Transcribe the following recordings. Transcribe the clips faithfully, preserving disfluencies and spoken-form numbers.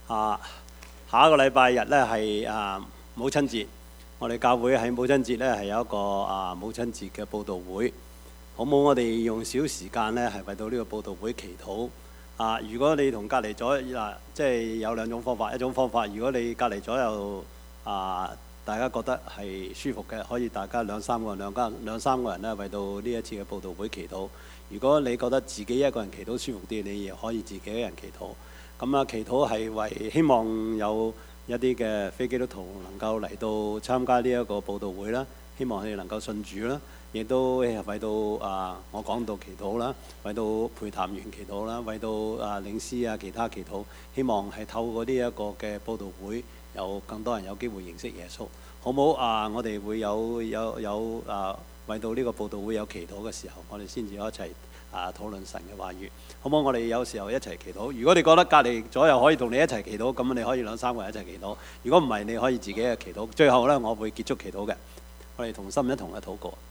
啊，下一個禮拜日咧係啊母親節，我哋教會喺母親節咧係有一個啊母親節嘅佈道會，好冇？我哋用少時間咧係為到呢個佈道會祈禱。啊，如果你同隔離左嗱，即係有兩種方法，一種方法，如果你隔離左右啊，大家覺得係舒服嘅，可以大家兩三個人、兩家兩三個人咧為到呢一次嘅佈道會祈禱。如果你覺得自己一個人祈禱舒服啲，你亦可以自己一人祈禱。咁啊，祈禱係為希望有一啲嘅非基督徒能夠嚟到參加呢一個佈道會啦，希望佢哋能夠信主啦，亦都為到啊我講道祈禱啦，為到陪談員祈禱啦，為到啊領詩啊其他祈禱，希望係透過呢一個嘅佈道會，有更多人有機會認識耶穌，好唔好啊？我哋會有有有啊為到呢個佈道會有祈禱嘅時候，我哋先至可以一齊啊討論神嘅話語，好唔好？我哋有時候一齊祈禱。如果你覺得隔離左右可以同你一齊祈禱，咁你可以兩三個人一齊祈禱。如果唔係，你可以自己嘅祈禱。最後呢，我會結束祈禱嘅。我哋同心一同嘅禱告。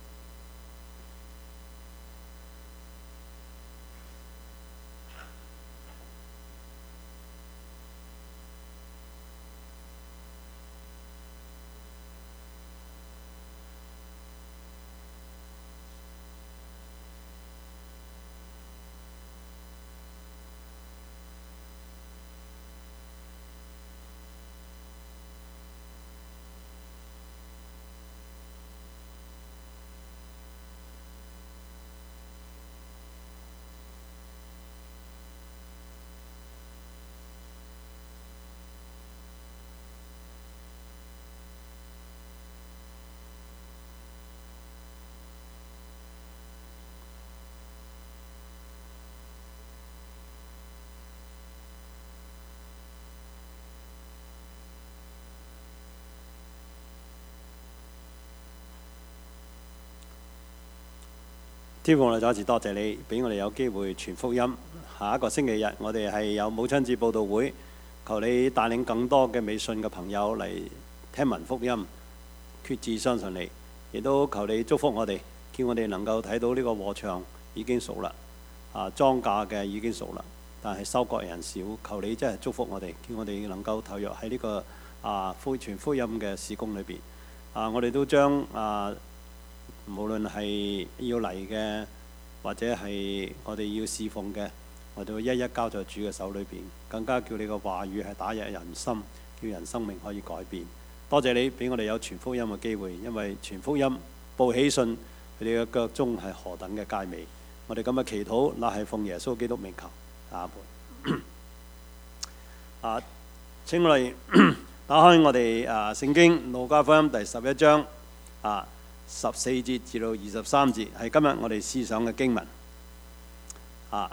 天父，我哋再一次多謝你，俾我哋有機會傳福音。下一個星期日，我哋係有母親節佈道會，求你帶領更多嘅未信嘅朋友嚟聽聞福音，決志相信你。亦都求你祝福我哋，叫我哋能夠睇到呢個禾場已經熟啦，啊莊稼嘅已經熟啦，但係收割人少。求你真係祝福我哋，叫我哋能夠投入喺呢個啊傳福音嘅事工裏邊。啊，我哋都將啊〜無論係要嚟嘅，或者係我哋要侍奉嘅，我哋會一一交在主嘅手裏邊，更加叫你嘅話語係打入人心，叫人生命可以改變。多謝你俾我哋有傳福音嘅機會，因為傳福音報喜信，佢哋嘅腳蹤係何等嘅佳美。我哋咁嘅祈禱，乃係奉耶穌基督名求。阿門。啊，請我哋打開我哋啊聖經路加福音第十一章啊。十四節至到二十三節係今日我哋思想嘅經文啊！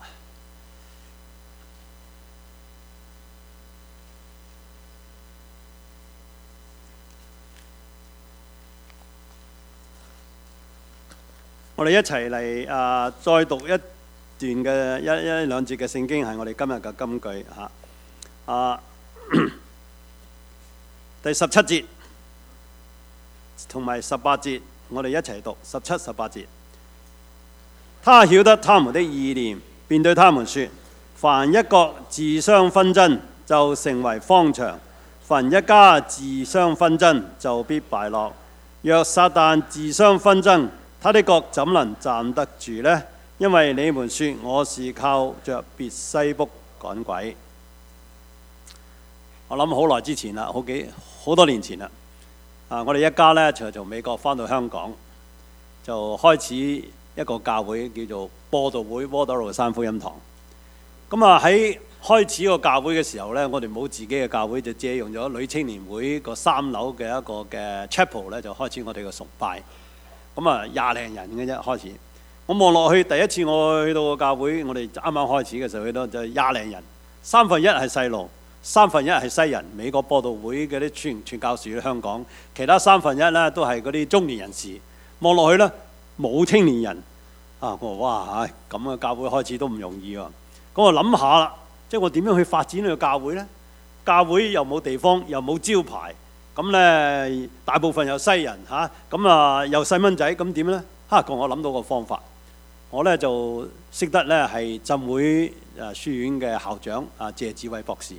我哋一齊嚟啊！再讀一段嘅一一兩節嘅聖經係我哋今日嘅金句嚇啊！第十七節同埋十八節。我哋一齊讀十七、十八節。他曉得他們的意念，便對他們說：凡一國自相紛爭，就成為荒場；凡一家自相紛爭，就必敗落。若撒旦自相紛爭，他的國怎能站得住呢？因為你們說我是靠着別西卜趕鬼。我諗好耐之前啦，好幾好多年前啦。啊！我哋一家咧就從美國翻到香港，就開始一個教會叫做播道會窩打老山福音堂。咁啊喺開始個教會嘅時候咧，我哋冇自己嘅教會，就借用咗女青年會個三樓嘅一個嘅 chapel 咧，就開始我哋嘅崇拜。咁啊廿零人嘅啫開始。我望落去，第一次我去到個教會，我哋啱啱開始嘅時候去到就廿零人，三分一係細路。三分一係西人，美國播道會嗰啲傳傳教士喺香港，其他三分一咧都係嗰啲中年人士。望落去咧冇青年人啊！我話哇嚇，咁嘅教會開始都唔容易喎。咁我諗下啦，即係我點樣去發展呢個教會呢？教會又冇地方，又冇招牌，咁咧大部分又西人嚇，咁啊又細蚊仔，咁點呢？嚇！我諗到個方法，我咧就識得咧係浸會誒書院嘅校長啊謝志偉博士。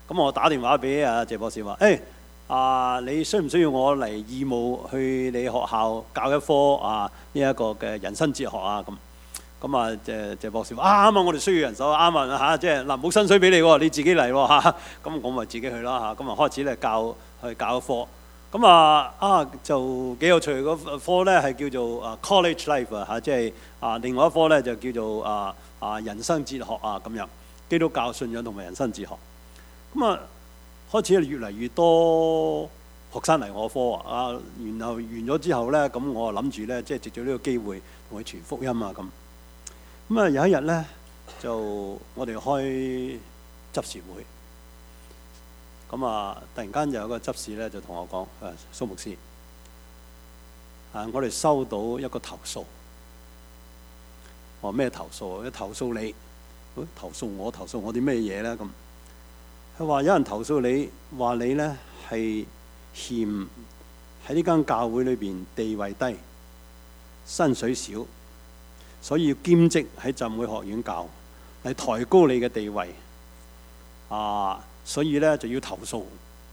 咁我打電話俾阿謝博士話：誒啊，你需唔需要我嚟義務去你學校教一科啊呢一個嘅人生哲學啊？咁咁啊，謝謝博士話：啊啱啊，我哋需要人手，啱啊嚇，即係嗱冇薪水俾你喎，你自己嚟喎嚇。咁我咪自己去啦嚇。咁啊開始咧教去教一科。咁啊啊就幾有趣，嗰科咧係叫做啊 College Life 啊嚇，即係啊另外一科咧就叫做啊啊人生哲學啊咁樣，基督教信仰同埋人生哲學。咁啊開始越嚟越多學生嚟我科啊，然後完咗之後咧，咁我啊諗住咧，即係藉住呢個機會同佢傳福音啊咁。咁啊有一日咧，就我哋開執事會。咁啊！突然間就有個執事咧，就同我講：誒，蘇牧師，啊，我哋收到一個投訴。我話咩投訴啊？投訴你，投訴我，投訴我啲咩嘢咧？咁佢話有人投訴你，話你咧係嫌喺呢間教會裏邊地位低、薪水少，所以要兼職喺浸會學院教，嚟抬高你嘅地位。啊！所以咧就要投訴。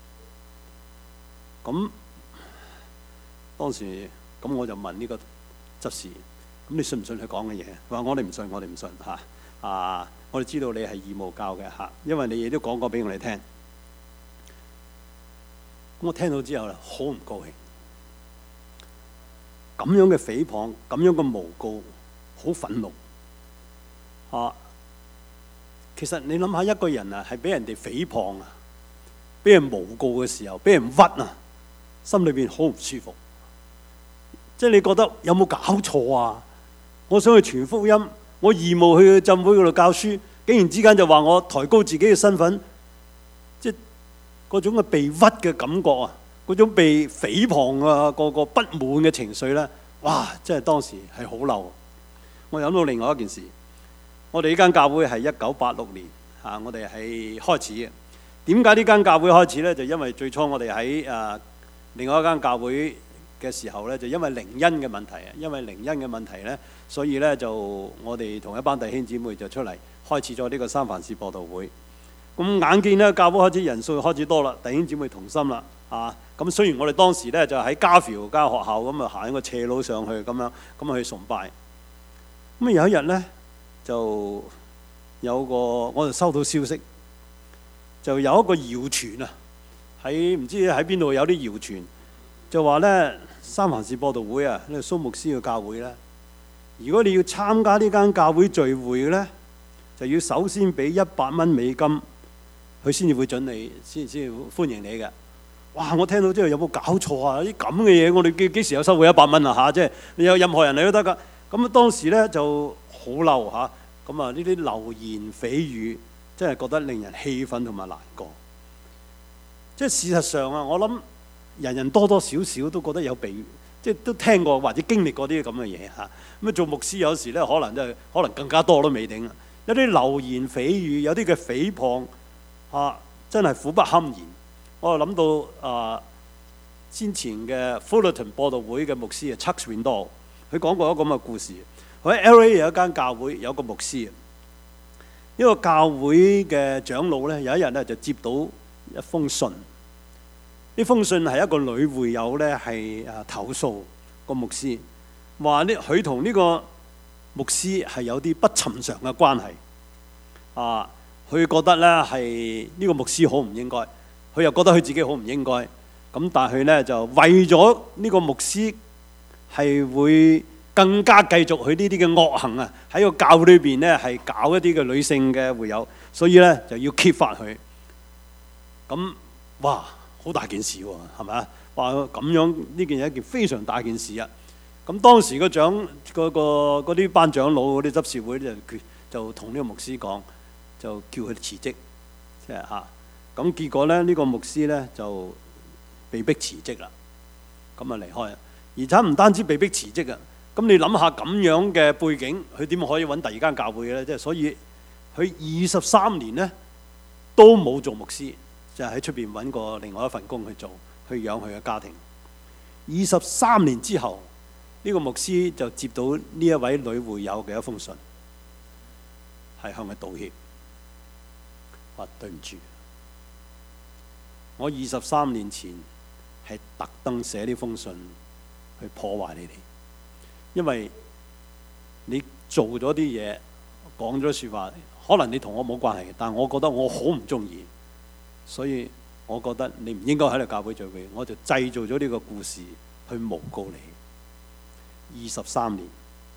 咁當時咁我就問呢個執事：咁你信唔信佢講嘅嘢？佢話：我哋唔信，我哋唔信嚇。啊！我哋知道你係義務教嘅嚇，因為你亦都講過俾我哋聽。咁我聽到之後咧，好唔高興。咁樣嘅誹謗，咁樣嘅誣告，好憤怒啊！其實你諗下，一個人啊係俾人哋誹謗啊，俾人誣告嘅時候，俾人屈啊，心裏邊好唔舒服。即係你覺得有冇搞錯啊？我想去傳福音，我義務去浸會嗰度教書，竟然之間就話我抬高自己嘅身份，即係嗰種嘅被屈嘅感覺啊，嗰種被誹謗啊，個個不滿嘅情緒咧，哇！真係當時係好嬲。我諗到另外一件事。我哋呢間教會係一九八六年嚇，我哋係開始嘅。點解呢間教會開始呢？就因為最初我哋喺誒另外一間教會嘅時候呢，就因為靈恩嘅問題啊，因為靈恩嘅問題呢，所以呢，就我哋同一班弟兄姊妹就出嚟開始咗呢個三藩市佈道會。咁眼見呢，教會開始人數開始多啦，弟兄姊妹同心啦啊！咁雖然我哋當時呢，就喺加寮間學校咁啊行一個斜路上去咁樣咁去崇拜。咁啊有一日呢，就有個我就收到消息，就有一個謠傳啊，喺唔知喺邊度有啲謠傳，就話咧三藩市佈道會啊，呢個蘇牧師嘅教會咧，如果你要參加呢間教會聚會嘅咧，就要首先俾一百蚊美金，佢先至會準你，先先歡迎你嘅。哇！我聽到之後有冇搞錯啊？啲咁嘅嘢，我哋幾幾時有收過一百蚊啊？嚇，即係你有任何人嚟都得㗎。咁啊當時咧就好嬲嚇，咁啊呢啲流言蜚語真係覺得令人氣憤同埋難過。即係事實上啊，我諗人人多多少少都覺得有被，即係都聽過或者經歷過啲咁嘅嘢嚇。咁啊做牧師有時咧可能都係可能更加多都未定啊。有啲流言蜚語，有啲嘅誹謗嚇，真係苦不堪言。我就諗到啊，先前嘅 Fullerton 佈道會嘅牧師啊 Chuck Swindoll，佢講過一個咁嘅故事。佢喺 L A 有一間教會，有一個牧師。呢個教會嘅長老咧，有一日咧就接到一封信。呢封信係一個女會友咧係啊投訴個牧師，話呢佢同呢個牧師係有啲不尋常嘅關係。啊，佢覺得咧係呢個牧師好唔應該。佢又覺得佢自己好唔應該，咁但係佢咧就為咗呢個牧師係會更加繼續佢呢啲嘅惡行啊，喺個教會裏邊咧係搞一啲嘅女性嘅會友，所以咧就要揭發佢。咁哇，好大件事喎，係咪啊？話咁樣呢件係一件非常大件事啊！咁當時個長嗰個嗰啲班長老嗰啲執事會就就同呢個牧師講，就叫佢辭職，即係嚇。咁結果咧，呢、這個牧師咧就被逼辭職啦，咁啊離開啊。而且唔單止被逼辭職啊，咁你諗下咁樣嘅背景，佢點可以揾第二間教會嘅咧？即係所以佢二十三年咧都冇做牧師，就係喺出邊揾過另外一份工去做，去養佢嘅家庭。二十三年之後，呢、這個牧師就接到呢一位女會友嘅一封信，係向佢道歉，話對唔住。 我二十三年前係特登寫呢封信去破壞你哋，因為你做咗啲嘢，講咗説話，可能你同我冇關係嘅，但係我覺得我好唔中意，所以我覺得你唔應該喺度教會聚會，我就製造咗呢個故事去誣告你。二十三年，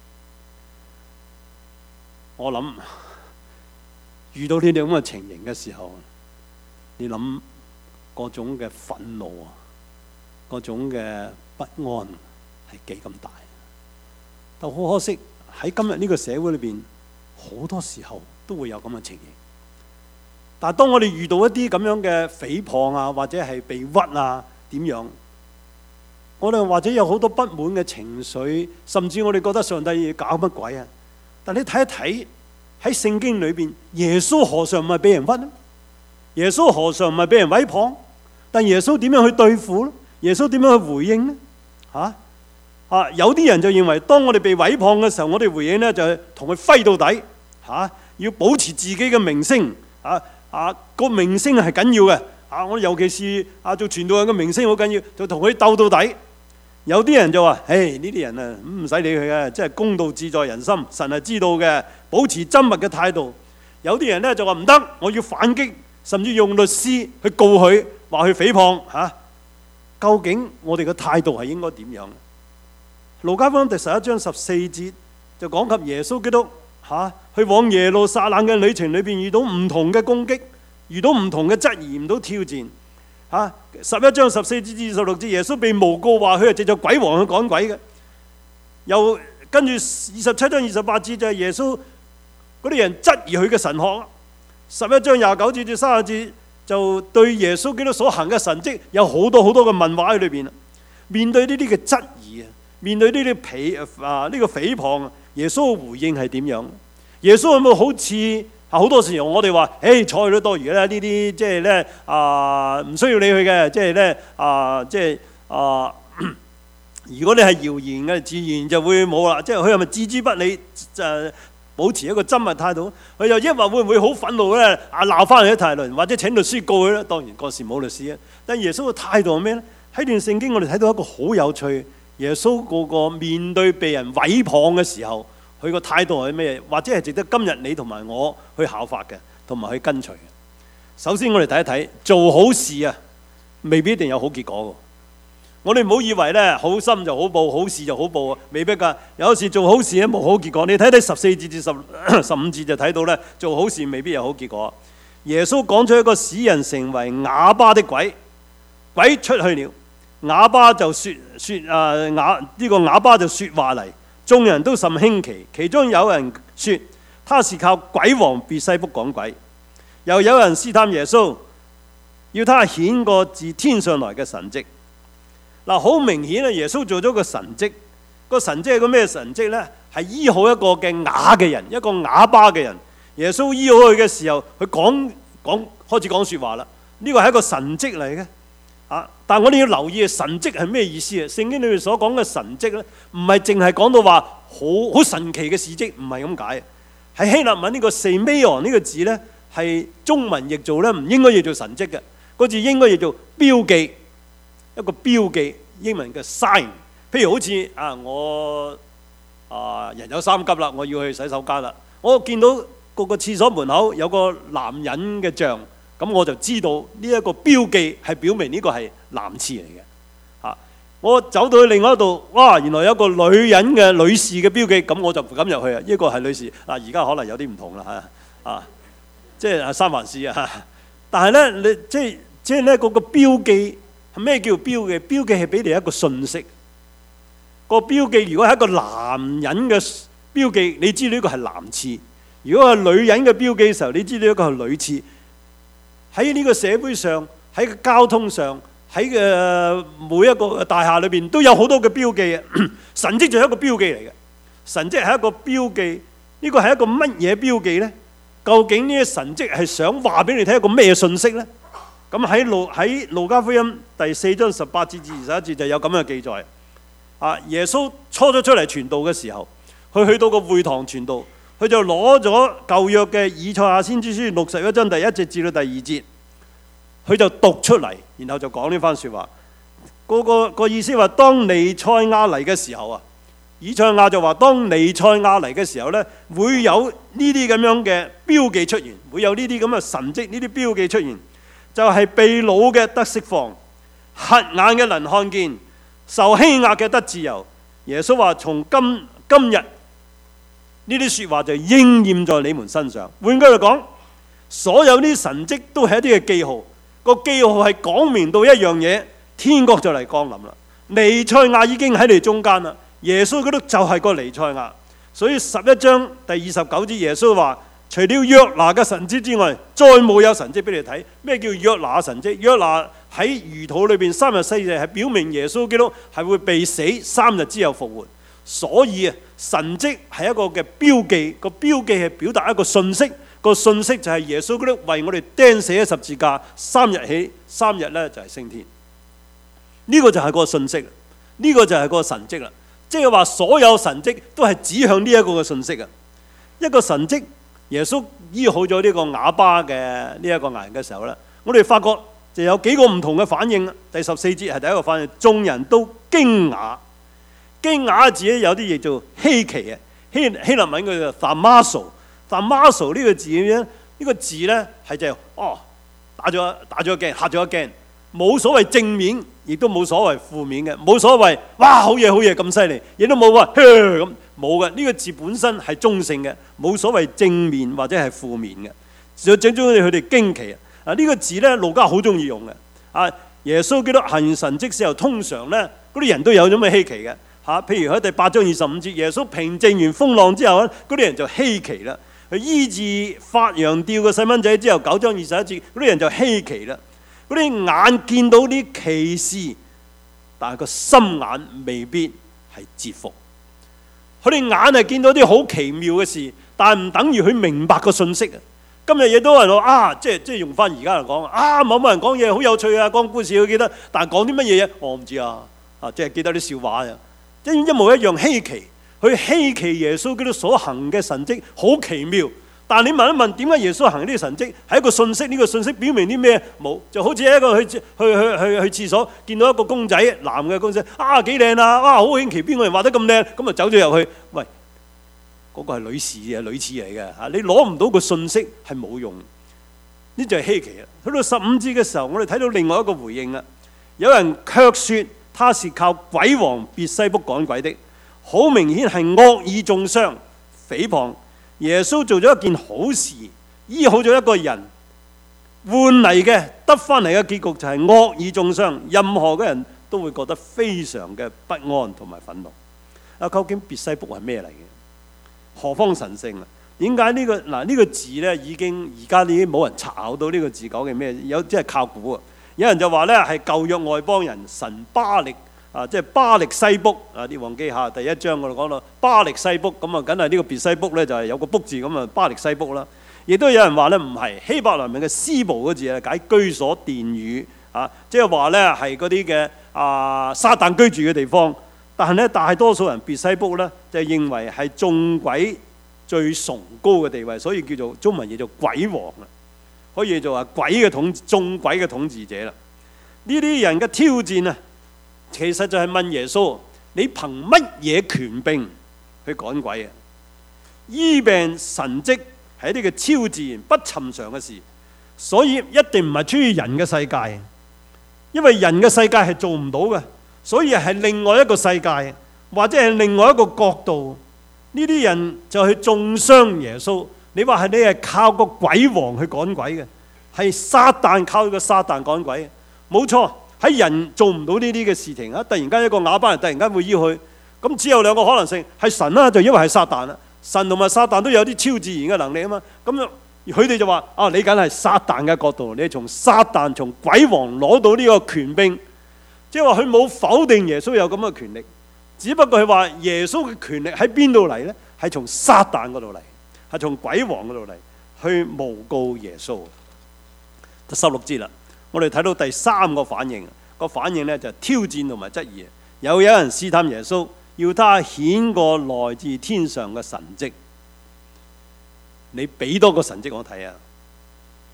我諗遇到呢啲咁嘅情形嘅時候，你諗嗰種嘅憤怒啊，嗰種嘅不安係幾咁大。但好可惜喺今日呢個社會裏邊，好多時候都會有咁嘅情形。但係當我哋遇到一啲咁樣嘅誹謗啊，或者係被屈啊，點樣？我哋或者有好多不滿嘅情緒，甚至我哋覺得上帝搞乜鬼啊？但你睇一睇喺聖經裏邊，耶穌何嘗唔係俾人屈呢？耶穌何嘗唔係俾人毀謗？但耶穌點樣去對付呢？耶穌點樣去回應呢？嚇啊！有啲人就認為，當我哋被毀謗嘅時候，我哋回應呢就係同佢揮到底嚇、啊，要保持自己嘅名聲啊啊！個名聲係緊要嘅啊！我尤其是啊做傳道人嘅名聲好緊要，就同佢鬥到底。有啲人就話：唉，呢啲人啊，唔使理佢嘅，即係公道自在人心，神係知道嘅，保持緘默嘅態度。有啲人咧就話唔得，我要反擊，甚至用律師去告佢，話佢誹謗嚇。究竟我哋嘅態度係應該點樣？路加福音第十一章十四節就講及耶穌基督嚇去往耶路撒冷嘅旅程裏邊，遇到唔同嘅攻擊，遇到唔同嘅質疑，唔到挑戰。啊！十一章十四至二十六節，耶穌被誣告話佢係藉著鬼王去趕鬼嘅。又跟住二十七章二十八節就係耶穌嗰啲人質疑佢嘅神學。十一章廿九節至三十節就對耶穌基督所行嘅神蹟有好多好多嘅問話喺裏邊。面對呢啲嘅質疑啊，面對呢啲誹啊呢個誹謗，耶穌嘅回應係點樣？耶穌有冇好似？好多時候我哋話，誒睬都多餘啦，呢啲即係咧啊，唔需要理佢嘅，即係咧啊，即係啊，如果你係謠言嘅，自然就會冇啦。即係佢係咪置之不理？就保持一個緘默態度。佢又抑或會唔會好憤怒咧？啊鬧翻佢一大輪，或者請律師告佢咧？當然嗰時冇律師啊。但耶穌嘅態度係咩咧？喺段聖經我哋睇到一個好有趣，耶穌個個面對被人毀謗嘅時候，佢個態度係咩？或者係值得今日你同埋我去效法嘅，同埋去跟隨嘅。首先我哋睇一睇，做好事啊，未必一定有好結果。我哋唔好以為咧好心就好報，好事就好報啊，未必㗎。有時做好事咧冇好結果。你睇睇十四節至十十五節就睇到咧，做好事未必有好結果。耶穌講出一個使人成為啞巴的鬼，鬼出去了，啞巴就説説啊啞呢個啞巴就説話嚟。眾人都甚興奇，其中有人說他是靠鬼王別西卜趕鬼，又有人試探耶穌，要他顯個自天上來嘅神蹟。嗱，好明顯啊！耶穌做咗個神蹟，個神蹟係個咩神蹟呢？係醫好一個嘅啞嘅人，一個啞巴嘅人。耶穌醫好佢嘅時候，佢講講開始講説話啦。呢個係一個神蹟嚟嘅。啊！但係我哋要留意神蹟係咩意思啊？聖經裏面所講嘅神蹟咧，唔係淨係講到話好好神奇嘅事蹟，唔係咁解。喺希臘文呢個 semeion 呢個字咧，係中文譯做咧唔應該譯做神蹟嘅，個字應該譯做標記，一個標記，英文嘅 sign。譬如好似啊，我啊人有三急啦，我要去洗手間啦，我見到個個廁所門口有個男人嘅像。咁我就知道呢一個標記係表明呢個係男廁嚟嘅。嚇！我走到去另外一度，哇！原來有一個女人嘅女士嘅標記，咁我就唔敢入去啊！呢個係女士。嗱，而家可能有啲唔同啦嚇，啊，即係三藩市啊。但係咧，你即係即係咧嗰個標記係咩叫標記？標記係俾你一個信息。個標記如果係一個男人嘅標記，你知道呢個係男廁；如果係女人嘅標記嘅時候，你知道呢個係女廁。喺呢個社會上，喺個交通上，喺嘅每一個大廈裏邊都有好多嘅標記啊！神蹟就係一個標記嚟嘅，神蹟係一個標記，呢個係一個乜嘢標記呢？究竟呢啲神蹟係想話俾你聽一個咩信息呢？咁喺路喺路加福音第四章十八節至二十一節就有咁嘅記載。啊，耶穌初咗出嚟傳道嘅時候，佢去到個會堂傳道。佢就攞咗舊約嘅以賽亞先知書六十一章第一節至到第二節， 佢就讀出嚟，然後就講呢番説話。嗰、那個、那個意思話，當彌賽亞嚟嘅時候啊，以賽亞就話，當彌賽亞嚟嘅時候呢，會有呢啲咁樣嘅標記出現，會有呢啲咁嘅神蹟，呢啲標記出現，就係、是、被擄嘅得釋放，瞎眼嘅能看見，受欺壓嘅得自由。耶穌話：從今今日呢啲説話就應驗在你們身上。換句嚟講，所有呢啲神蹟都係一啲嘅記號，個記號係講明到一樣嘢，天國就嚟降臨啦。彌賽亞已經喺你中間啦，耶穌基督就係個彌賽亞。所以十一章第二十九節，耶穌話：除了約拿嘅神蹟之外，再冇有神蹟俾你睇。咩叫約拿神蹟？約拿喺魚肚裏邊三日四夜，係表明耶穌基督係會被死，三日之後復活。所以啊，神蹟係一個嘅標記，個標記係表達一個信息，個信息就係耶穌基督為我哋釘死喺十字架，三日起，三日咧就係升天。呢個就係個信息，呢個就係個神蹟啦。即係話所有神蹟都係指向呢一個嘅信息啊。一個神蹟，耶穌醫好咗呢個啞巴嘅呢一個牙人嘅時候咧，我哋發覺就有幾個唔同嘅反應。第十四節係第一個反應，眾人都驚訝。驚訝字咧有啲嘢做稀奇啊，希希臘文佢就 thaumazo，thaumazo 呢個字咧，呢、呢個字咧係就係、哦打咗打咗一驚，嚇咗一驚，冇所謂正面，亦都冇所謂負面嘅，冇所謂哇好嘢好嘢咁犀利，亦都冇話咁冇嘅。呢、呢個字本身係中性嘅，冇所謂正面或者係負面嘅。就整咗佢哋驚奇啊！呢、呢個字咧，路加好中意用嘅啊。耶穌基督行完神蹟之後，通常咧嗰啲人都有咁嘅稀奇嘅。嚇，譬如喺第八章二十五節，耶穌平靜完風浪之後咧，嗰啲人就稀奇啦。佢醫治發羊吊嘅細蚊仔之後，九章二十一節，嗰啲人就稀奇啦。嗰啲眼見到啲奇事，但係個心眼未必係折服。佢哋眼係見到啲好奇妙嘅事，但係唔等於佢明白個信息啊。今日亦都有人話啊，即係即係用翻而家嚟講啊，某某人講嘢好有趣啊，講故事佢記得，但係講啲乜嘢嘢我唔知啊。啊，即係記得啲笑話啊。一一模一樣稀奇，佢稀奇耶穌基督所行嘅神蹟好奇妙，但係你問一問點解耶穌行呢啲神蹟係一個信息？呢、這個信息表明啲咩？冇，就好似一個去去去去去廁所見到一個公仔，男嘅公仔啊幾靚啊，哇好稀奇，邊個人畫得咁靚？咁啊走咗入去，喂，嗰、那個係女士嘅，女廁嚟嘅嚇，你攞唔到個信息係冇用，呢就係稀奇啦。去到十五節嘅時候，我哋睇到另外一個回應啦，有人卻説他是靠鬼王別西卜趕鬼的，好明顯係惡意中傷、誹謗。耶穌做咗一件好事，醫好咗一個人，換嚟嘅得翻嚟嘅結局就係惡意中傷，任何嘅人都會覺得非常嘅不安同埋憤怒。啊，究竟別西卜係咩嚟嘅？何方神聖啊？點解呢個嗱呢個字咧已經而家已經冇人查考到呢個字講嘅咩？有即係靠估啊！有人就話咧係舊約外邦人神巴力啊，即係巴力西卜啊。列王記下第一章我哋講到巴力西卜，咁啊，梗係呢個別西卜咧就係有個卜字咁啊，巴力西卜啦。亦都有人話咧唔係，希伯來文嘅斯布嗰字係解居所、殿宇啊，即係話咧係嗰啲嘅啊撒旦居住嘅地方。但係咧大多數人別西卜咧就係認為係眾鬼最崇高嘅地位，所以叫做中文叫做鬼王啦。可以做話鬼嘅統眾鬼嘅統治者啦。呢啲人嘅挑戰啊，其實就係問耶穌：你憑乜嘢權柄去趕鬼啊？醫病神蹟係一啲嘅超自然、不尋常嘅事，所以一定唔係出於人嘅世界，因為人嘅世界係做唔到嘅，所以係另外一個世界，或者係另外一個角度。呢啲人就去中傷耶穌。你話係你係靠個鬼王去趕鬼嘅，係撒旦靠個撒旦趕鬼嘅，冇錯。喺人做唔到呢啲嘅事情啊！突然間一個啞巴人突然間會醫佢，咁只有兩個可能性，係神啦，就因為係撒旦啦。神同埋撒旦都有啲超自然嘅能力啊嘛。咁佢哋就話：啊，你梗係撒旦嘅角度，你從撒旦從鬼王攞到呢個權柄，即係話佢冇否定耶穌有咁嘅權力，只不過係話耶穌嘅權力喺邊度嚟呢？係從撒旦嗰度嚟。係從鬼王嗰度嚟去誣告耶穌。第十六節啦，我哋睇到第三個反應，個反應咧就係挑戰同埋質疑。又有人試探耶穌，要他顯個來自天上嘅神蹟。你俾多個神蹟我睇啊！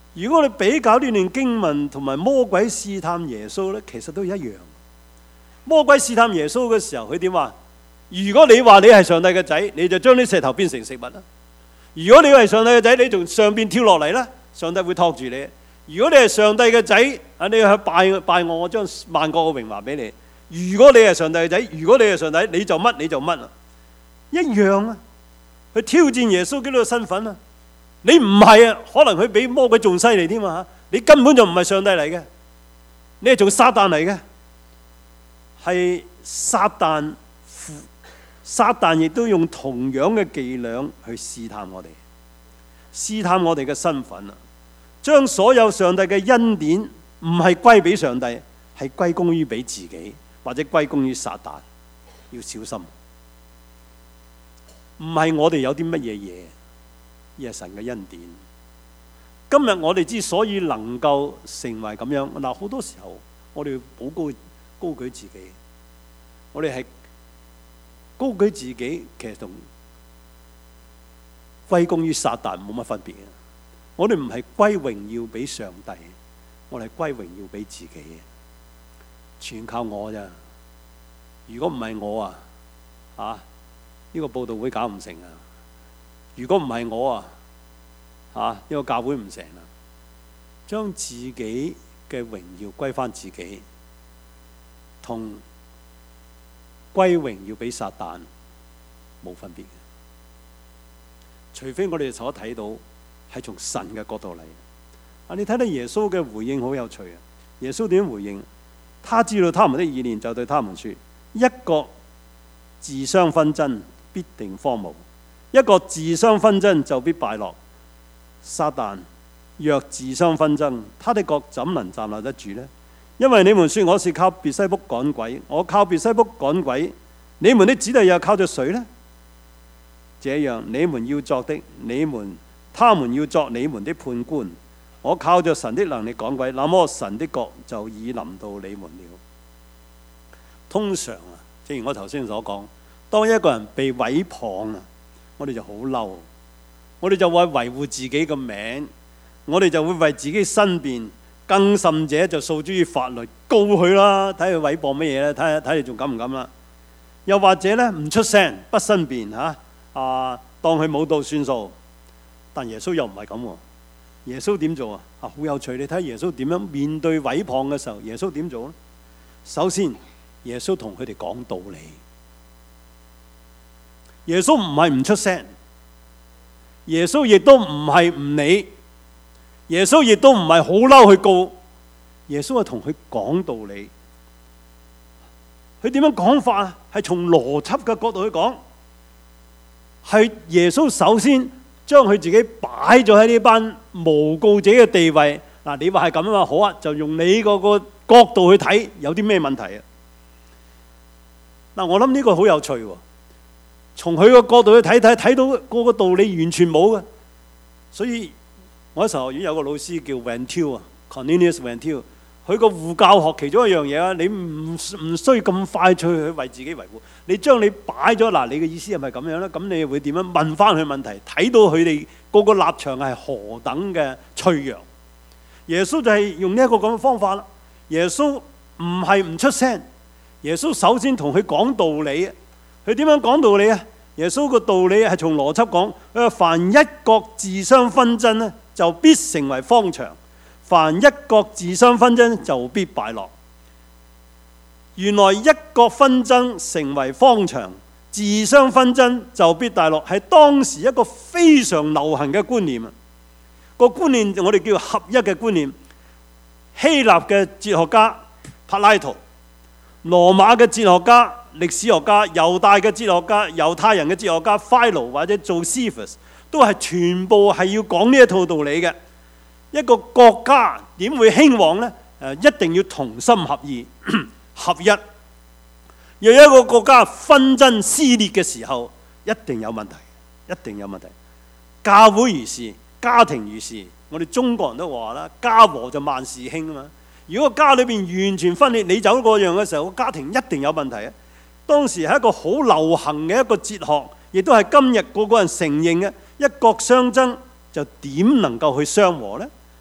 如果你比較呢段經文同埋魔鬼試探耶穌呢，其實都一樣。魔鬼試探耶穌嘅時候，佢點話？如果你話你係上帝嘅仔，你就將啲石頭變成食物啦。如果你係上帝嘅仔，你從上邊跳落嚟啦，上帝會托住你。如果你係上帝嘅仔，啊，你去拜拜我，我將萬國嘅榮華俾你。如果你係上帝嘅仔，如果你係上帝，你就乜你就乜啦，一樣啊！去挑戰耶穌基督嘅身份啊！你唔係啊，可能佢比魔鬼仲犀利添啊！你根本就唔係上帝嚟嘅，你係做撒旦嚟嘅，係撒旦。撒旦亦都用同樣嘅伎倆去試探我哋，試探我哋嘅身份啊！將所有上帝嘅恩典唔係歸俾上帝，係歸功於俾自己，或者歸功於撒旦。要小心，唔係我哋有啲乜嘢嘢，而係神嘅恩典。今日我哋之所以能夠成為咁樣，嗱，好多時候我哋要寶高高舉自己，我哋係高舉自己，其實同歸功於撒旦冇乜分別。我哋唔係歸榮耀俾上帝，我哋係歸榮耀俾自己，全靠我咋。如果唔係我啊，啊呢個佈道會搞唔成啊！如果唔係我啊，啊呢個教會唔成啊！將自己嘅榮耀歸翻自己，同歸榮耀俾撒旦冇分別嘅。除非我哋所睇到係從神嘅角度嚟。啊，你睇到耶穌嘅回應好有趣啊！耶穌點回應？他知道他們的意念，就對他們說：一個自相紛爭，必定荒蕪；一個自相紛爭，就必敗落。撒旦若自相紛爭，他的國怎能站立得住呢？因為你們說我是靠別西卜趕鬼，我靠別西卜趕鬼，你們的子弟又靠着誰呢？這樣你們要作的，你們他們要作你們的判官。我靠着神的能力趕鬼，那麼神的國就已臨到你們了。通常啊，正如我頭先所講，當一個人被毀謗啊，我哋就好嬲，我哋就會維護自己嘅名，我哋就會為自己申辯，更甚者就訴諸於法律告佢啦，睇佢毀謗乜嘢咧，睇下睇你仲敢唔敢啦。又或者咧唔出聲，不申辯嚇啊，當佢冇到算數。但耶穌又唔係咁喎。耶穌點做啊？啊，好有趣！你睇耶穌點樣面對毀謗嘅時候，耶穌點做咧？首先，耶穌同佢哋講道理。耶穌唔係唔出聲，耶穌亦都唔係唔理，耶穌亦都唔係好嬲去告。耶穌係同佢講道理。佢點樣講法啊？係從邏輯嘅角度去講。係耶穌首先將佢自己擺咗喺呢班誣告者嘅地位。嗱，你話係咁啊嘛，好啊，就用你嗰個角度去睇，有啲咩問題啊？嗱，我諗呢個好有趣喎。從佢個角度去睇睇，睇到嗰個道理完全冇嘅。所以我喺神學院有個老師叫 Van Til 啊 ，Cornelius Van Til。佢個護教學其中一樣嘢啊，你唔唔需要咁快脆去為自己維護。你將你擺咗嗱，你嘅意思係咪咁樣咧？咁你會點樣問翻佢問題？睇到佢哋個個立場係何等嘅脆弱。耶穌就係用呢一個咁嘅方法啦。耶穌唔係唔出聲，耶穌首先同佢講道理。佢點樣講道理啊？耶穌個道理係從邏輯講。佢話：凡一國自相紛爭咧，就必成為荒場。凡一國自相紛爭，就必敗落。原來一國紛爭成為荒場，自相紛爭就必敗落，係當時一個非常流行嘅觀念啊！個觀念我哋叫合一嘅觀念。希臘嘅哲學家柏拉圖，羅馬嘅哲學家、歷史學家、猶大嘅哲學家、猶太人嘅哲學家 Philo 或者 Josephus 都係全部係要講呢一套道理嘅。一個國家點會興旺呢？誒，一定要同心合意、合一。若一個國家紛爭撕裂嘅時候，一定有問題，一定有問題。教會如是，家庭如是。我哋中國人都話啦，家和就萬事興啊嘛。如果家裏邊完全分裂，你走嗰樣嘅時候，個家庭一定有問題啊。當時係一個好流行嘅一個哲學，亦都係今日個個人承認嘅。一國相爭就點能夠去相和呢？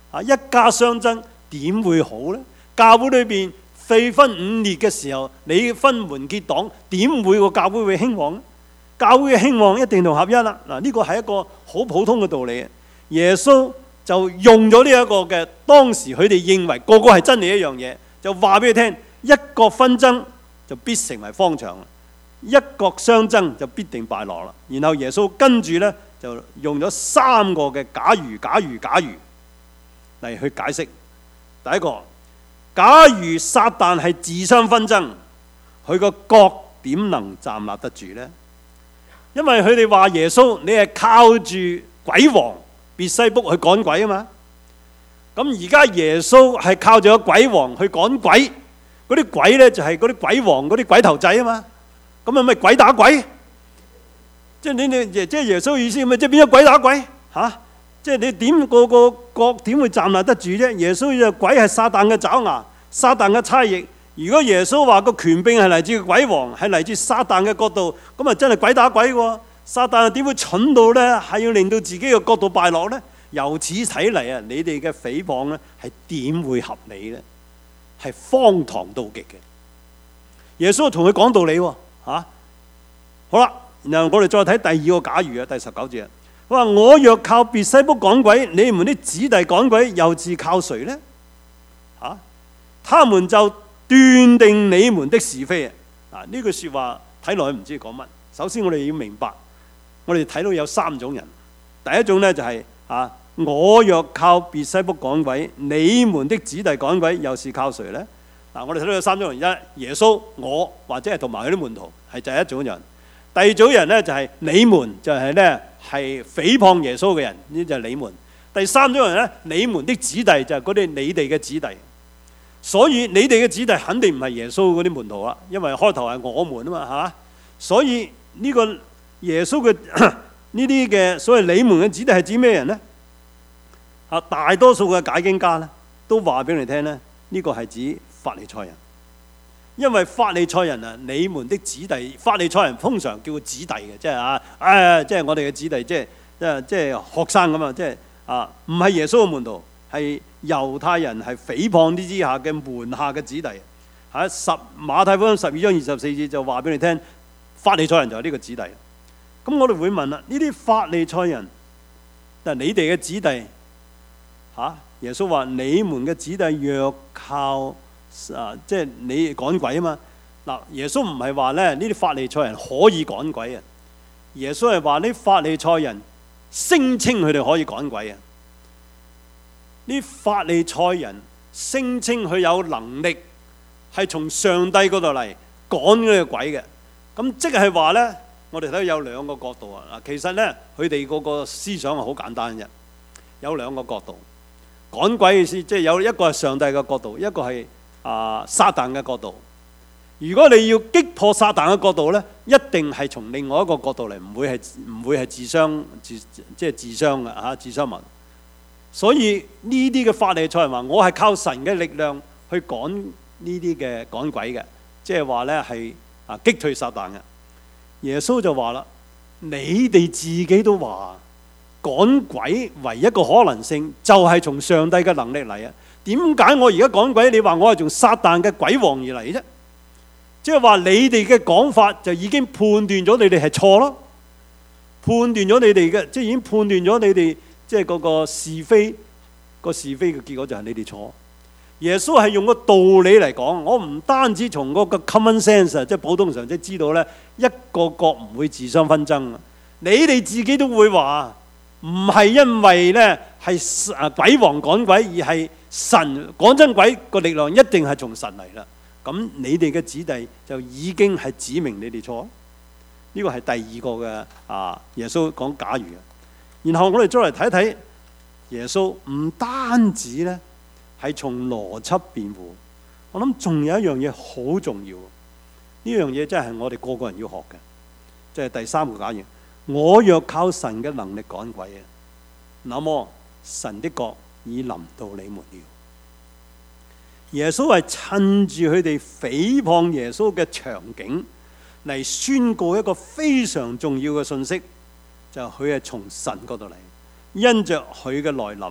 啊，一家相爭點會好呢？教會裏邊四分五裂嘅時候，你分門結黨，點會個教會會興旺呢？教會嘅興旺一定同合一啦。嗱，呢個係一個好普通嘅道理。耶穌就用咗呢一個嘅當時佢哋認為個個係真理一樣嘢，就話俾佢聽：一國紛爭就必成為荒場，一國相爭就必定敗落啦。然後耶穌跟住呢，就用咗三個嘅假如、假如、假如嚟去解釋。第一個，假如撒旦係自相紛爭，佢個國點能站立得住呢？因為佢哋話耶穌你係靠住鬼王別西卜去趕鬼啊嘛。咁而家耶穌係靠住個鬼王去趕鬼，嗰啲鬼呢就係嗰啲鬼王嗰啲鬼頭仔啊嘛。咁係咪鬼打鬼？即係你你即係耶穌嘅意思咪即係變咗鬼打鬼嚇？即係你點個個國點會站立得住啫？耶穌嘅鬼係撒旦嘅爪牙，撒旦嘅差役。如果耶穌話個權柄係嚟自鬼王，係嚟自撒旦嘅國度，咁啊真係鬼打鬼喎！撒旦點會蠢到呢？係要令到自己嘅國度敗落呢？由此睇嚟啊，你哋嘅誹謗呢係點會合理呢？係荒唐到極嘅。耶穌同佢講道理喎，嚇，好啦，然後我哋再睇第二個假如啊，第十九節啊，佢話：我若靠別西卜趕鬼，你們啲子弟趕鬼，又是靠誰呢？嚇，他們就斷定你們的是非啊！嗱，呢句説話睇落去唔知講乜。首先我哋要明白，我哋睇到有三種人。第一種呢就係、是、啊，我若靠別西卜趕鬼，你們的子弟趕鬼，又是靠誰呢？嗱，我哋睇到有三種人：一耶穌，我或者係同埋佢啲門徒，係第一種人；第二種人呢就係、是、你們，就係呢係誹謗耶穌嘅人，呢就係你們；第三種人呢，你們的子弟就係嗰啲你哋嘅子弟。所以你哋嘅子弟肯定唔係耶穌嗰啲門徒啦，因為開頭係我們啊嘛，係嘛？所以呢個耶穌嘅呢啲嘅所謂你們嘅子弟係指咩人呢？啊，大多數嘅解經家咧都話俾你聽咧，呢個係指法利賽人，因為法利賽人啊，你們的子弟，法利賽人通常叫子弟嘅，即係啊，誒，即係我哋嘅子弟，即係即係即係學生咁啊，即係啊，唔係耶穌嘅門徒，係猶太人係誹謗之之下嘅門下嘅子弟。喺十馬太福音十二章二十四節就話俾你聽，法利賽人就係呢個子弟。咁我哋會問啦，呢啲法利賽人，但係你哋嘅子弟嚇、啊，耶穌話你們嘅子弟若靠啊，即係你趕鬼啊嘛。嗱，耶穌唔係話咧呢啲法利賽人可以趕鬼啊，耶穌係話呢法利賽人聲稱佢哋可以趕鬼啊。呢法利賽人聲稱佢有能力係從上帝嗰度嚟趕呢個鬼嘅，咁即係話呢，我哋睇到有兩個角度啊。嗱，其實呢，佢哋嗰個思想係好簡單嘅，有兩個角度。趕鬼嘅意思，即係有一個係上帝嘅角度，一個係啊撒旦嘅角度。如果你要擊破撒旦嘅角度呢，一定係從另外一個角度嚟，唔會係唔會係自相自即係自相嘅嚇，自相矛盾。所以呢啲嘅法利賽人話：我係靠神嘅力量去趕呢啲嘅趕鬼嘅，即係話呢係啊擊退撒旦嘅。耶穌就話啦：你哋自己都話趕鬼唯一個可能性就係從上帝嘅能力嚟啊！點解我而家趕鬼？你話我係從撒旦嘅鬼王而嚟啫？即係話你哋嘅講法就已經判斷咗你哋係錯咯，判斷咗你哋嘅，即係已經判斷咗你哋。即係嗰個是非，個是非嘅結果就係你哋錯。耶穌係用個道理嚟講，我唔單止從嗰個 common sense， 即係普通常識知道呢一個國唔會自相紛爭。你哋自己都會話，唔係因為呢係啊鬼王趕鬼，而係神講真鬼個力量一定係從神嚟啦。咁你哋嘅子弟就已經係指明你哋錯。呢個係第二個嘅啊，耶穌講假如。然後我哋再嚟睇睇耶穌，唔單止呢係從邏輯辯護，我諗仲有一樣嘢好重要。呢樣嘢真係我哋個個人要學嘅，即係第三個假如：我若靠神嘅能力趕鬼啊，那麼神的國已臨到你們了。耶穌係趁住佢哋誹謗耶穌嘅場景嚟宣告一個非常重要嘅信息。就佢係從神嗰度嚟，因着佢嘅來臨，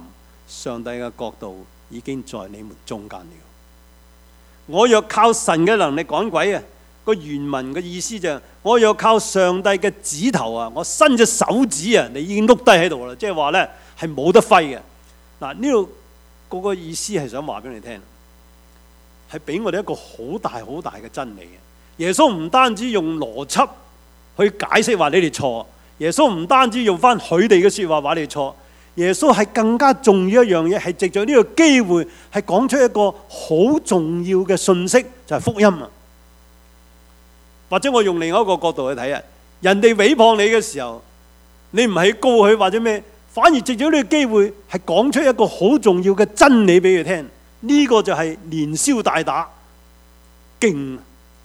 上帝嘅國度已經在你們中間了。我若靠神嘅能力趕鬼啊，個原文嘅意思就係我若靠上帝嘅指頭啊，我伸隻手指啊，你已經碌低喺度啦，即係話咧係冇得揮嘅。嗱，呢度嗰個意思係想話俾你聽，係俾我哋一個好大好大嘅真理嘅。耶穌唔單止用邏輯去解釋話你哋錯，耶穌唔單止用翻佢哋嘅説話話你哋錯，耶穌係更加重要一樣嘢，係藉著呢個機會係講出一個好重要嘅信息，就係福音啊！或者我用另外一個角度去睇啊，人哋誹謗你嘅時候，你唔係告佢或者咩，反而藉咗呢個機會係講出一個好重要嘅真理俾佢聽。呢個就係連消帶打，勁。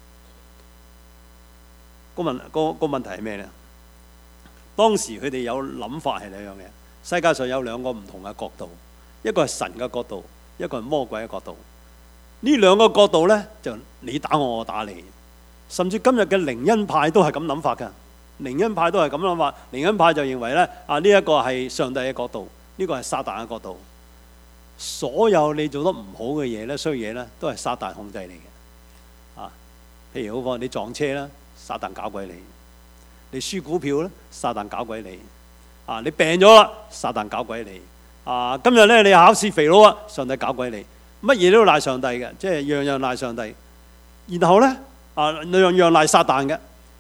個問個個問題係咩呢？當時佢哋有諗法係兩樣嘢。世界上有兩個唔同嘅角度，一個係神嘅角度，一個係魔鬼嘅角度。呢兩個角度呢，就你打我，我打你。甚至今日嘅靈恩派都係咁諗法㗎。靈恩派都係咁諗法。靈恩派就認為呢，啊呢一個係上帝嘅角度，呢個係撒旦嘅角度。所有你做得唔好嘅嘢呢，衰嘢呢，都係撒旦控制你嘅。啊，譬如好講你撞車啦，撒旦搞鬼你；你輸股票啦，撒旦搞鬼你。啊，你病咗啦，撒旦搞鬼你。啊，今日咧你考試肥佬啊，上帝搞鬼你。乜嘢都賴上帝嘅，即係樣樣賴上帝。然後咧啊，樣樣賴撒旦嘅。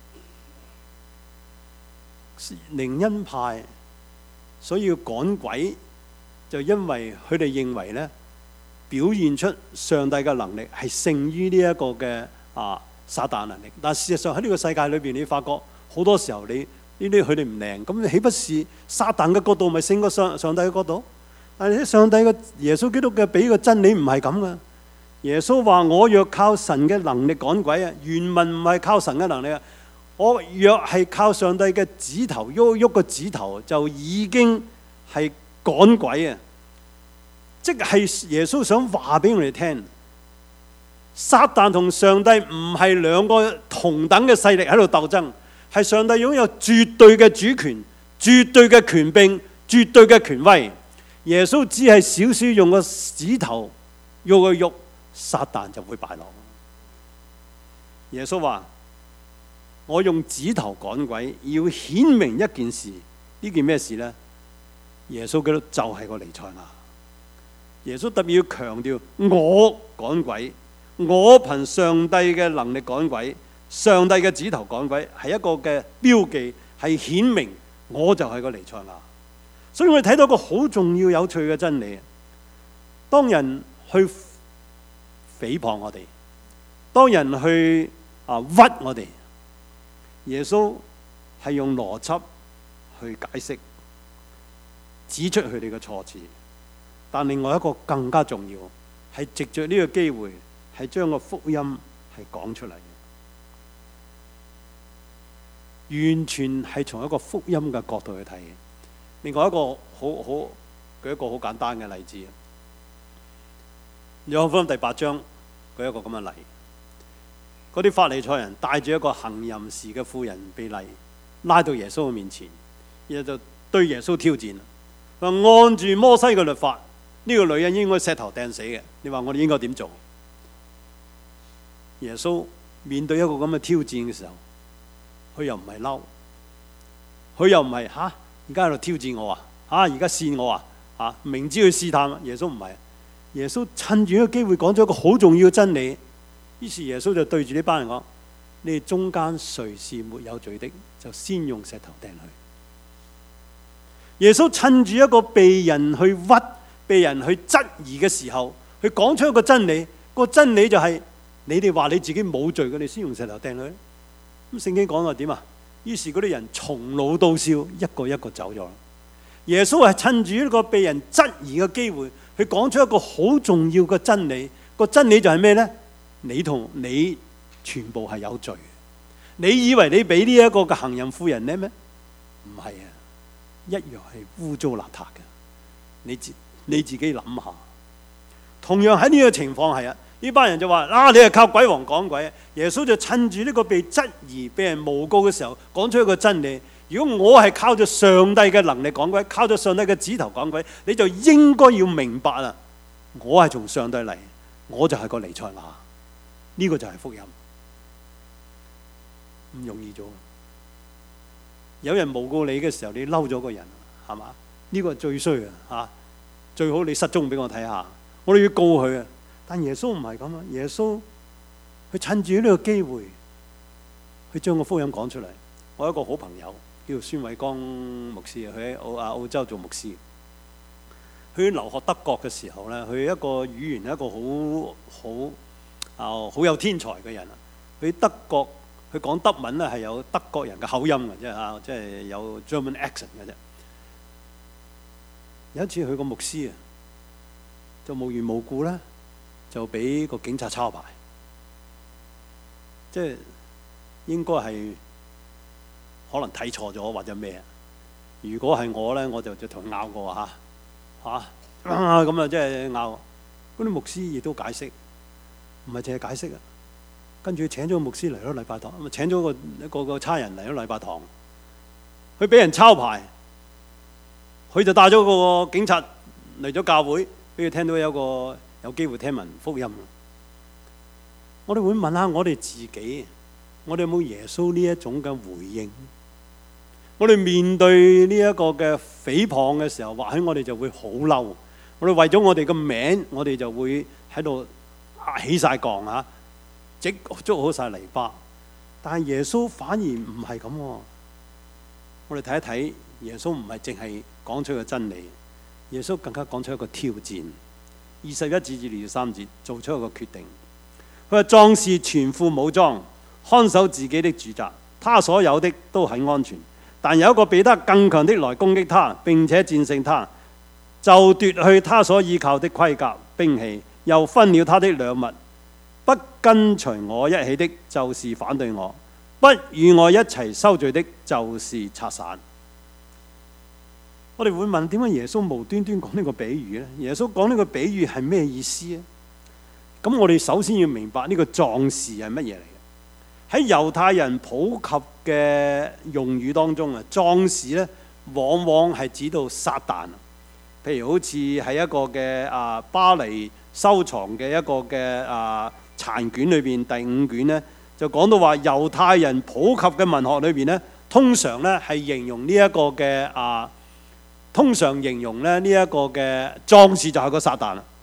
靈恩派所以要趕鬼，就因為佢哋認為咧，表現出上帝嘅能力係勝於呢一個嘅啊撒旦能力。但事實上喺呢個世界裏邊，你發覺好多時候你呢啲佢哋唔靈，咁豈不是撒旦嘅角度咪勝過上上帝嘅角度？但係上帝嘅耶穌基督嘅俾個真理唔係咁嘅。耶穌話：我若靠神嘅能力趕鬼啊，原文唔係靠神嘅能力啊。我若係靠上帝嘅指頭喐喐個指頭，就已經係趕鬼啊！即係耶穌想話俾我哋聽，撒旦同上帝唔係兩個同等嘅勢力喺度鬥爭，係上帝擁有絕對嘅主權、絕對嘅權柄、絕對嘅權威。耶穌只係少少用個指頭喐個喐，撒旦就會敗落。耶穌話：我用指頭趕鬼，要顯明一件事。呢件咩事呢？耶穌基督就係個彌賽亞。耶穌特別要強調，我趕鬼，我憑上帝嘅能力趕鬼，上帝嘅指頭趕鬼，係一個嘅標記，係顯明我就係個彌賽亞。所以我哋睇到一個好重要有趣嘅真理。當人去誹謗我哋，當人去啊屈我哋，耶穌係用邏輯去解釋，指出佢哋嘅錯字。但另外一個更加重要，係藉着呢個機會，係將個福音係講出嚟嘅，完全係從一個福音嘅角度去睇嘅。另外一個好好舉一個好簡單嘅例子，約翰福音第八章舉一個咁嘅例，嗰啲法利賽人帶住一個行淫時嘅婦人被例拉到耶穌嘅面前，然後就對耶穌挑戰，話按住摩西嘅律法，呢個女人應該石頭掟死嘅，你話我哋應該點做？耶穌面對一個咁嘅挑戰嘅時候，佢又唔係嬲，佢又唔係吓，而家喺度挑戰我啊，吓而家試我啊，吓明知佢試探，耶穌唔係，耶穌趁住呢個機會講咗一個好重要嘅真理。於是耶穌就對住呢班人講：你哋中間誰是沒有罪的，就先用石頭掟佢。耶穌趁住一個被人去屈、被人去質疑嘅時候，去講出一個真理。個真理就係、是、你哋話你自己冇罪嘅，你先用石頭掟佢。咁聖經講話點啊？於是嗰啲人從老到少，一個一個走咗。耶穌係趁住呢個被人質疑嘅機會，去講出一個好重要嘅真理。個真理就係咩呢？你同你全部係有罪。你以為你比呢一個嘅行淫婦人叻咩？唔係啊，一樣係污糟邋遢嘅。你自你自己諗下。同樣喺呢個情況係啊，呢班人就話：啊，你係靠鬼王趕鬼。耶穌就趁住呢個被質疑、被人誣告嘅時候，講出一個真理。 如果我係靠著上帝嘅能力趕鬼，靠著上帝嘅指頭趕鬼，你就應該要明白啦，我係從上帝嚟，我就係個彌賽亞，呢個就係福音，唔容易做。有人誣告你嘅時候，你嬲咗個人，係嘛？呢個係最衰嘅嚇，最好你失蹤俾我睇下，我哋要告佢啊！但耶穌唔係咁啊，耶穌佢趁住呢個機會，佢將個福音講出嚟。我有一個好朋友叫做孫偉剛牧師，佢喺澳啊澳洲做牧師。佢留學德國嘅時候咧，佢一個語言一個好好啊好有天才嘅人啊！佢德國佢講德文咧係有德國人嘅口音嘅啫嚇，即係有 German accent 嘅啫。有一次佢個牧師啊，就無緣無故咧就俾個警察抄牌，即係應該係可能睇錯咗或者咩？如果係我咧，我就就同佢拗過嚇嚇咁啊，即係拗。嗰啲牧師亦都解釋，唔係淨係解釋啊。跟住請咗個牧師嚟咗禮拜堂，咁啊請咗個一個個差人嚟咗禮拜堂。佢俾人抄牌，佢就帶咗個警察嚟咗教會，俾佢聽到有個有機會聽聞福音。我哋會問下我哋自己，我哋有冇耶穌呢一種嘅回應？我哋面對呢一個嘅誹謗嘅時候，或許我哋就會好嬲。我哋為咗我哋嘅名，我哋就會喺度起晒槓嚇，即捉好晒泥巴。但係耶穌反而唔係咁喎。我哋睇一睇，耶穌唔係淨係講出個真理，耶穌更加講出一個挑戰。二十一節至二十三節做出一個決定。佢話：壯士全副武裝，看守自己的住宅，他所有的都很安全。但有一個比他更強的來攻擊他，並且戰勝他，就奪去他所依靠的盔甲兵器，又分了他的兩物。不跟隨我一起的，就是反對我；不與我一齊收聚的，就是拆散。我哋會問，點解耶穌無端端講呢個比喻呢？耶穌講呢個比喻係咩意思呢？咁我哋首先要明白呢個壯士係乜嘢嚟嘅。喺猶太人普及嘅用語當中啊，壯士咧往往係指到撒旦。譬如好似喺一個嘅啊巴黎收藏嘅一個嘅啊殘卷裏邊第五卷咧，就講到話猶太人普及嘅文學裏邊咧，通常咧係形容呢一個嘅啊，通常形容咧呢一個嘅壯士就係個撒旦啦。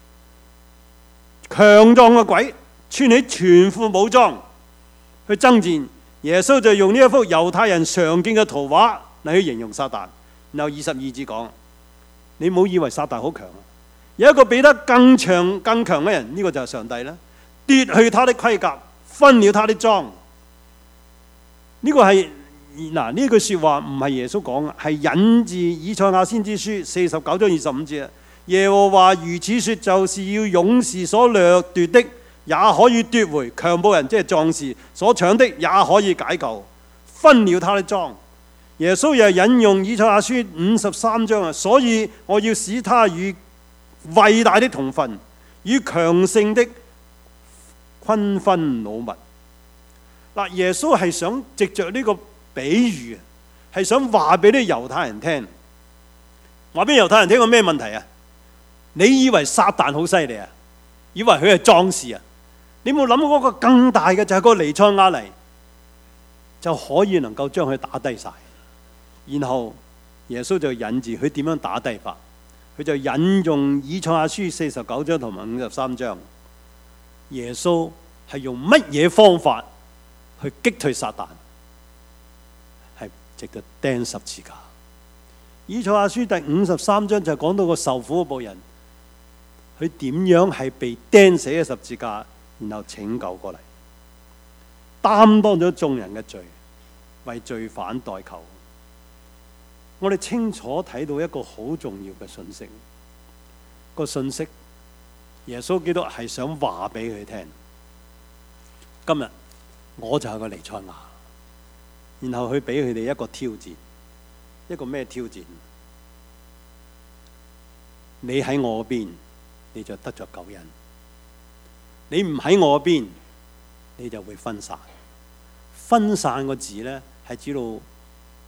強壯嘅鬼穿起全副武裝去爭戰，耶穌就用呢一幅猶太人常見嘅圖畫嚟去形容撒旦。然後二十二節講：你唔好以為撒旦好強啊，有一個比得更強更強嘅人，呢、這個就係上帝啦。奪去他的盔甲，分了他的裝。呢、這個係嗱呢句説話唔係耶穌講，係引自以賽亞先知書四十九章二十五節。耶和華如此説，就是要勇士所掠奪的，也可以奪回；強暴人即係壯士所搶的，也可以解救。分了他的裝。耶穌又引用以賽亞書五十三章啊，所以我要使他與偉大的同分，與強盛的均分擄物。嗱，耶穌係想藉着呢個比喻，係想話俾啲猶太人聽，話俾猶太人聽個咩問題啊？你以為撒旦好犀利啊？以為佢係壯士啊？你冇諗過嗰個更大嘅就係個彌賽亞嚟，就可以能夠將佢打低晒。然後耶穌就引住佢點樣打低法，佢就引用以賽亞書四十九章同埋五十三章。耶穌係用乜嘢方法去擊退撒旦？係藉着釘十字架。以賽亞書第五十三章就講到個受苦嗰部人，佢點樣係被釘死嘅十字架，然後拯救過嚟，擔當咗眾人嘅罪，為罪犯代求。我哋清楚睇到一個好重要嘅信息，個信息耶穌基督係想話俾佢聽，今日我就係個彌賽亞，然後佢俾佢哋一個挑戰，一個咩挑戰？你喺我邊，你就得着救恩；你唔喺我邊，你就會分散。分散個字呢，係指到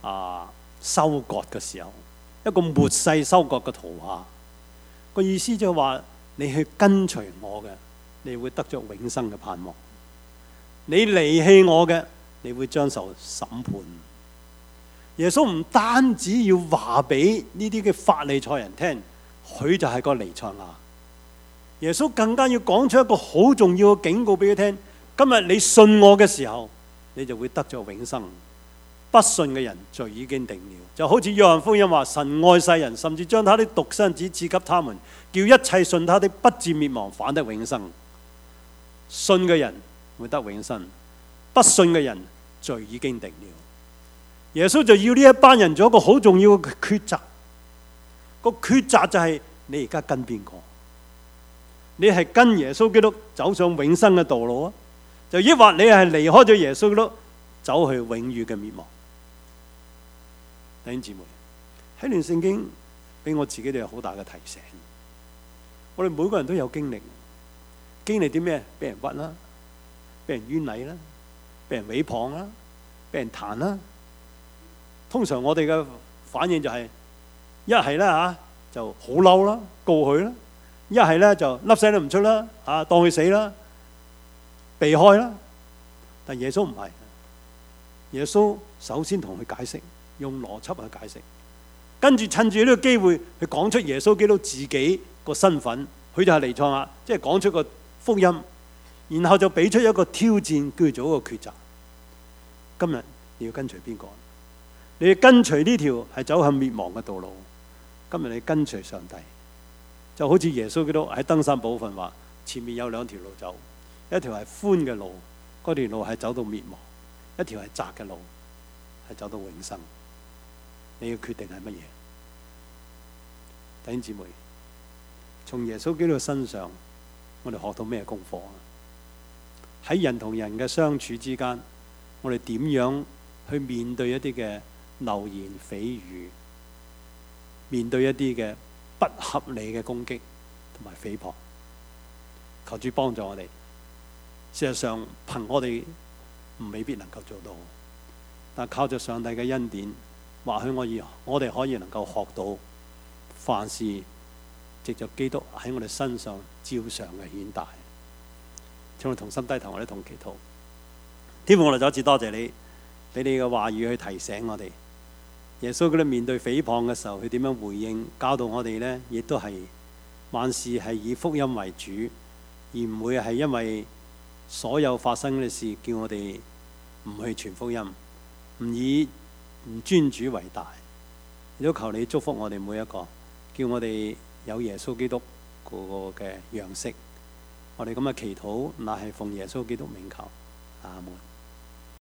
啊收割嘅時候，一個末世收割嘅圖畫。個意思就係話，你去跟隨我嘅，你會得着永生嘅盼望；你離棄我嘅，你會將受審判。耶穌唔單止要話俾呢啲嘅法利賽人聽，佢就係個彌賽亞。耶穌更加要講出一個好重要嘅警告俾佢聽：今日你信我嘅時候，你就會得着永生；不信嘅人罪已經定了。就好似約翰福音話：神愛世人，甚至將他的獨生子賜給他們，叫一切信他的不至滅亡，反得永生。信嘅人會得永生，不信嘅人罪已經定了。耶穌就要呢一班人做一個好重要嘅抉擇。個抉擇就係你而家跟邊個？你係跟耶穌基督走上永生嘅道路啊，就抑或你係離開咗耶穌基督走去永遠嘅滅亡？弟兄姊妹，喺段聖經俾我自己都有好大嘅提醒。我哋每個人都有經歷，經歷啲咩？俾人屈啦，俾人冤禮啦，俾人誹謗啦，俾人彈啦。通常我哋嘅反應就係一係咧嚇就好嬲啦，告佢啦；一係咧就粒聲都唔出啦，啊當佢死啦，避開啦。但耶穌唔係，耶穌首先同佢解釋，用邏輯去解釋，跟住趁住呢個機會去講出耶穌基督自己個身份，佢就係彌賽亞，即係講出個福音，然後就俾出一個挑戰，叫做做一個抉擇。今日你要跟隨邊個？你要跟隨呢條係走向滅亡嘅道路。今日你跟隨上帝，就好似耶穌基督喺登山寶訓話：前面有兩條路走，一條係寬嘅路，嗰條路係走到滅亡；一條係窄嘅路，係走到永生。你要決定係乜嘢？弟兄姊妹，從耶穌基督身上，我哋學到咩功課啊？喺人同人嘅相處之間，我哋點樣去面對一啲嘅流言蜚語，面對一啲嘅不合理嘅攻擊同埋誹謗？求主幫助我哋。事實上，憑我哋唔未必能夠做到，但靠着上帝嘅恩典，或許我以我哋可以能夠學到，凡事藉着基督喺我哋身上照常嘅顯大。請我哋同心低頭，我哋同祈禱。天父，我哋再一次多謝你，俾你嘅話語去提醒我哋。耶穌佢哋面對誹謗嘅時候，佢點樣回應，教導我哋呢？亦都係萬事係以福音為主，而唔會係因為所有發生嘅事叫我哋唔去傳福音，唔以唔尊主為大。亦都求你祝福我哋每一個，叫我哋有耶穌基督嗰個嘅樣式。我哋咁嘅祈禱，乃係奉耶穌基督名求。阿門。